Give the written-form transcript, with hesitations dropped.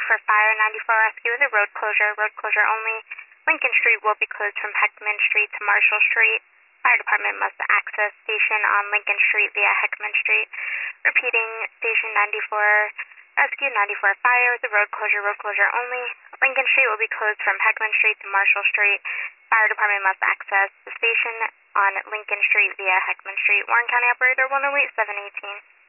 for fire, 94 rescue with a road closure only. Lincoln Street will be closed from Heckman Street to Marshall Street. Fire department must access station on Lincoln Street via Heckman Street. Repeating, station 94 rescue, 94 fire with a road closure only. Lincoln Street will be closed from Heckman Street to Marshall Street. Fire department must access the station on Lincoln Street via Heckman Street. Warren County operator 108-718.